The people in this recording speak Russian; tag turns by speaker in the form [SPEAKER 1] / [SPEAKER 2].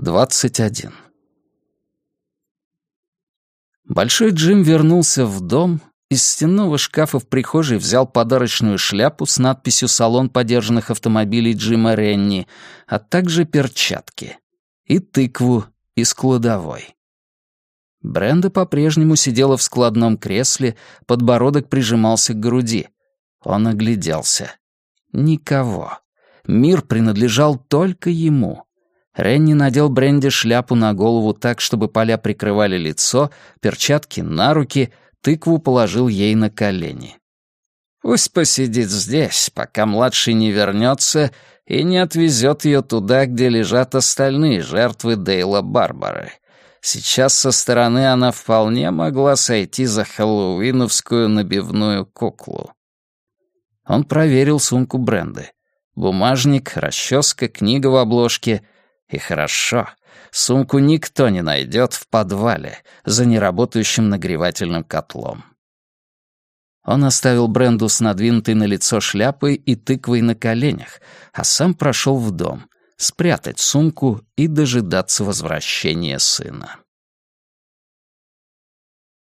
[SPEAKER 1] 21. Большой Джим вернулся в дом, из стенного шкафа в прихожей взял подарочную шляпу с надписью «Салон подержанных автомобилей Джима Ренни», а также перчатки. И тыкву из кладовой. Бренда по-прежнему сидела в складном кресле, подбородок прижимался к груди. Он огляделся. Никого. Мир принадлежал только ему. Ренни надел Бренде шляпу на голову так, чтобы поля прикрывали лицо, перчатки на руки, тыкву положил ей на колени. «Пусть посидит здесь, пока младший не вернется и не отвезет ее туда, где лежат остальные жертвы Дейла Барбары. Сейчас со стороны она вполне могла сойти за хэллоуиновскую набивную куклу». Он проверил сумку Бренды. Бумажник, расческа, книга в обложке. И хорошо, сумку никто не найдет в подвале за неработающим нагревательным котлом. Он оставил Бренду с надвинутой на лицо шляпой и тыквой на коленях, а сам прошел в дом, спрятать сумку и дожидаться возвращения сына.